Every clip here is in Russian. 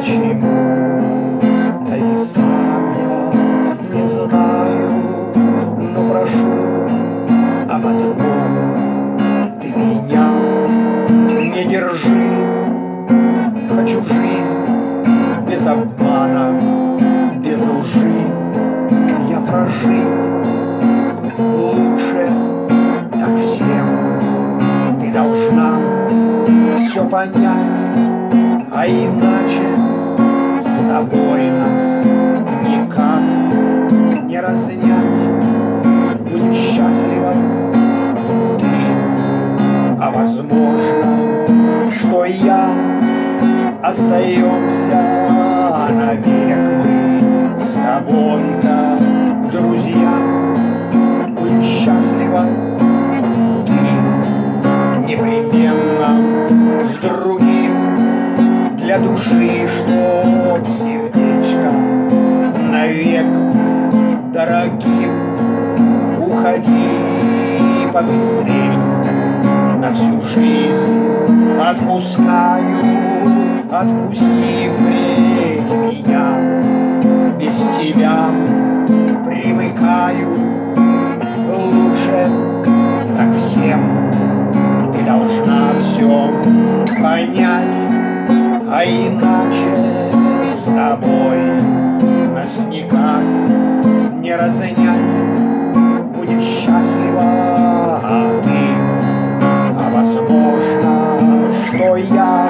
почему, да и сам я не знаю, но прошу об одном: ты меня не держи. Хочу жизнь без обмана, без лжи я прожить. Лучше так всем ты должна все понять, а иначе с тобой нас никак не разнять. Будешь счастлива ты, а возможно, что и я. Остаемся навек мы с тобой, как друзья. Будешь счастлива ты непременно с другим, для души, чтоб сердечко навек дорогим. Уходи побыстрей, на всю жизнь отпускаю. Отпусти впредь меня, без тебя привыкаю. Лучше так всем ты должна все понять, а иначе с тобой нас никак не разнять. Будешь счастлива ты, а возможно, что я.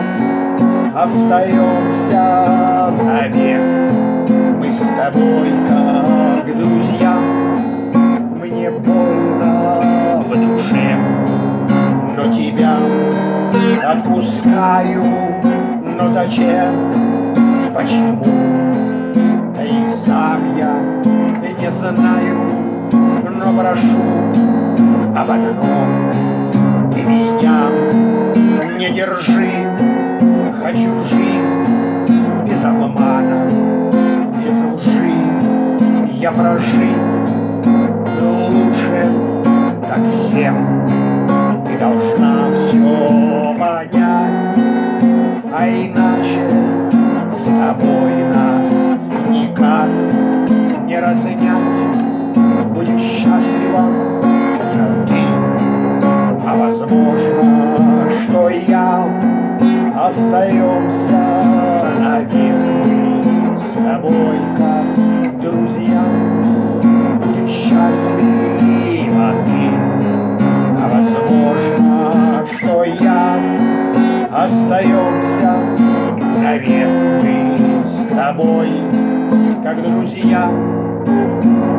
Остаемся навек мы с тобой, как друзья. Мне больно в душе, но тебя отпускаю. Но зачем, почему, да и сам я не знаю, но прошу об одном: ты меня не держи. Хочу жизнь без обмана, без лжи я прожить. Но лучше так всем ты должна все понять, а иначе с тобой нас никак не разнять. Будешь счастлива ты, а возможно, что и я. Остаемся навек мы с тобой, как друзья. Будешь счастлива ты, а возможно, что я. Остаемся навек мы с тобой, как друзья.